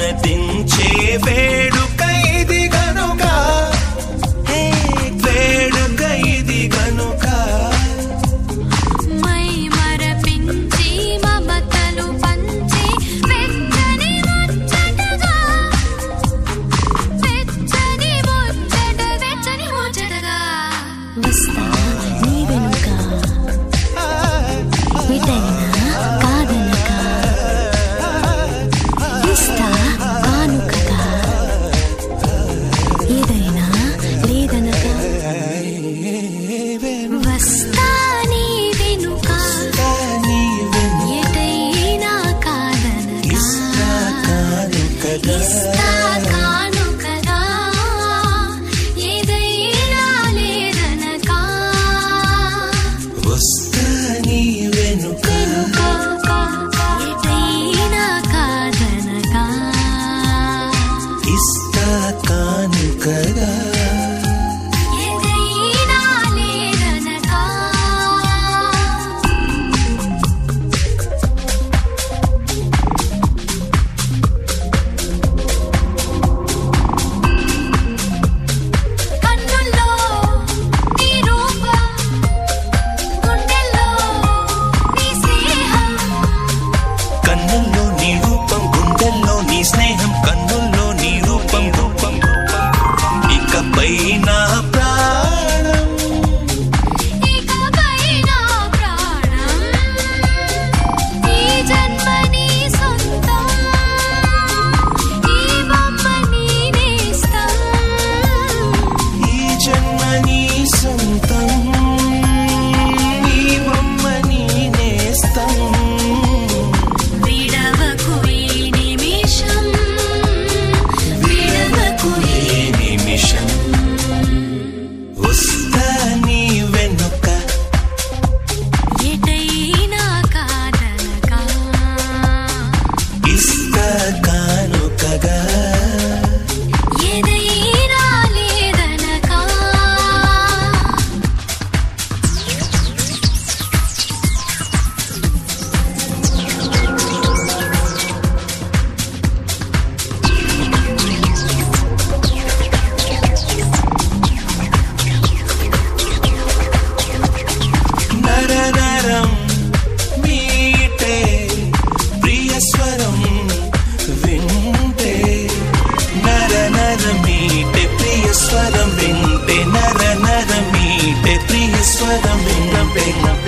ఆనందించే వేడుక ఇది గనుక, వేడుక ఇది గనుక. మై మరపించి మమతలు పంచి వెచ్చని ముచ్చటగా, వెచ్చని ముచ్చట, వెచ్చని ముచ్చటగా వస్తా నీ వెనుక, ఎటైనా కాదనక, ఇస్తా కానుకగా, ఏదైనా లేదనక. వస్తా నీ వెనుక, ఎటైనా కాదనక, ఇస్తా కానుకగా, ఏదైనా లేదనక. వస్తా నీ వెనుక, ఎటైనా కాదనక, ఇస్తా కానుకగా. ఏదైనా లేదనక. కన్నుల్లో నీ రూపం, గుండెల్లో నీ స్నేహం, కన్నుల్లో నీ రూపం, గుండెల్లో నీ స్నేహం, కన్నుల్లో నీ రూపం, రూపం, ఇకపై నా ప్రాణం, ఇకపై నా ప్రాణం, ఈ జన్మ నీ సొంతం, ఈ బొమ్మ నీ నేస్తం, ఈ జన్మ నీ సొంతం, ఈ బొమ్మ నీ నేస్తం. విడవకు ఈ నిమిషం, విడవకు ఈ నిమిషం. వస్తా నీ వెనుక, ఎటైనా కాదనక, ఇస్తా కానుకగా. ఏదైనా లేదనక. నర నరం మీటే ప్రియ స్వరం వింటే, నర నర మీటే ప్రియ స్వరం వింటే, నర నర మీటే ప్రియ స్వరం వింటే.